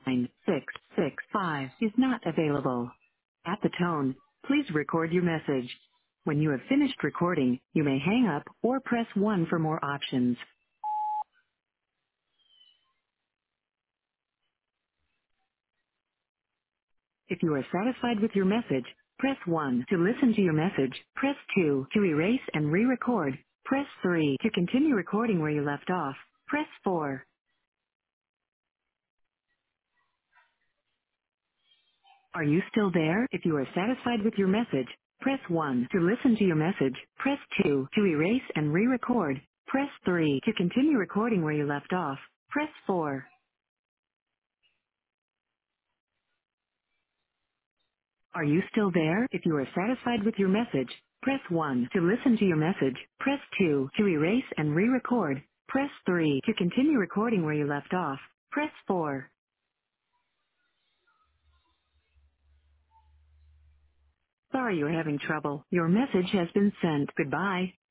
9665 is not available. At the tone, please record your message. When you have finished recording, you may hang up or press 1 for more options. If you are satisfied with your message, press 1 to listen to your message. Press 2 to erase and re-record. Press 3 to continue recording where you left off. Press 4. Are you still there? If you are satisfied with your message, press 1 to listen to your message. Press 2 to erase and re-record. Press 3 to continue recording where you left off. Press 4. Are you still there? If you are satisfied with your message, press 1 to listen to your message. Press 2 to erase and re-record. Press 3 to continue recording where you left off. Press 4. Sorry you're having trouble. Your message has been sent. Goodbye.